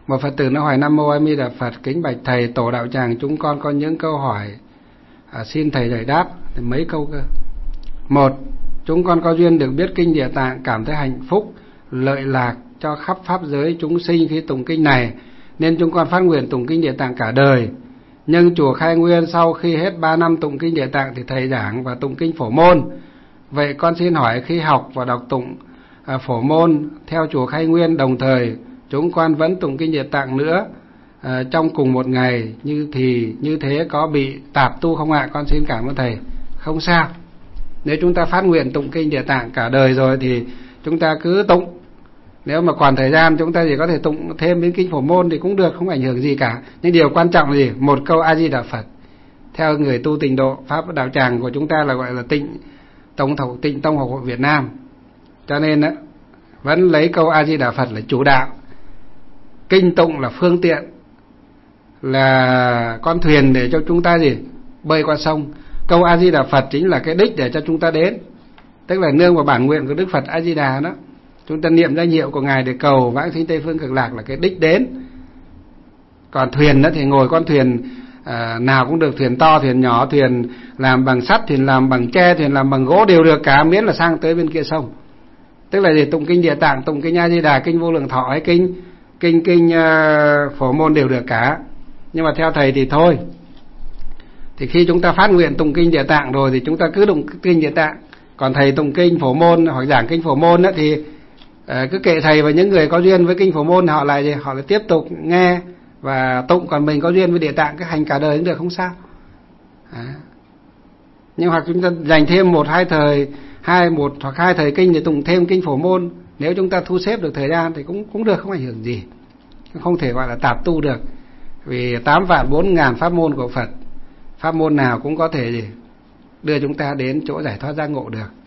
Một Phật tử nó hỏi: Nam Mô A Di Đà Phật, kính bạch thầy, tổ đạo tràng chúng con có những câu hỏi xin thầy giải đáp. Thì mấy câu cơ. Một, chúng con có duyên được biết kinh Địa Tạng, cảm thấy hạnh phúc, lợi lạc cho khắp pháp giới chúng sinh khi tụng kinh này, nên chúng con phát nguyện tụng kinh Địa Tạng cả đời. Nhưng chùa Khai Nguyên sau khi hết 3 năm tụng kinh Địa Tạng thì thầy giảng và tụng kinh Phổ Môn. Vậy con xin hỏi, khi học và đọc tụng Phổ Môn theo chùa Khai Nguyên, đồng thời chúng con vẫn tụng kinh Địa Tạng nữa trong cùng một ngày, như thế có bị tạp tu không ạ? Con xin cảm ơn thầy. Không sao. Nếu chúng ta phát nguyện tụng kinh Địa Tạng cả đời rồi thì chúng ta cứ tụng. Nếu mà còn thời gian chúng ta chỉ có thể tụng thêm đến kinh Phổ Môn thì cũng được, không ảnh hưởng gì cả. Nhưng điều quan trọng là gì? Một câu A Di Đà Phật. Theo người tu Tịnh độ, pháp đạo tràng của chúng ta là gọi là Tịnh Tông Học hội Việt Nam. Cho nên vẫn lấy câu A Di Đà Phật là chủ đạo. Kinh tụng là phương tiện, là con thuyền để cho chúng ta gì? Bơi qua sông. Câu A Di Đà Phật chính là cái đích để cho chúng ta đến. Tức là nương vào bản nguyện của Đức Phật A Di Đà đó. Chúng ta niệm danh hiệu của Ngài để cầu vãng sinh Tây Phương Cực Lạc là cái đích đến. Còn thuyền đó thì ngồi con thuyền nào cũng được, thuyền to, thuyền nhỏ, thuyền làm bằng sắt, thuyền làm bằng tre, thuyền làm bằng gỗ đều được cả, miễn là sang tới bên kia sông. Tức là gì? Tụng kinh Địa Tạng, tụng kinh A Di Đà, kinh Vô Lượng Thọ hay kinh Phổ Môn đều được cả. Nhưng mà theo thầy thì thôi. Thì khi chúng ta phát nguyện tụng kinh Địa Tạng rồi thì chúng ta cứ tụng kinh Địa Tạng. Còn thầy tụng kinh Phổ Môn hoặc giảng kinh Phổ Môn đó thì cứ kệ thầy, và những người có duyên với kinh Phổ Môn họ lại tiếp tục nghe và tụng. Còn mình có duyên với Địa Tạng cứ hành cả đời cũng được, không sao. Nhưng hoặc chúng ta dành thêm một hoặc hai thời kinh để tụng thêm kinh Phổ Môn. Nếu chúng ta thu xếp được thời gian thì cũng được, không ảnh hưởng gì. Không thể gọi là tạp tu được. Vì 8.400.000 pháp môn của Phật, pháp môn nào cũng có thể đưa chúng ta đến chỗ giải thoát giác ngộ được.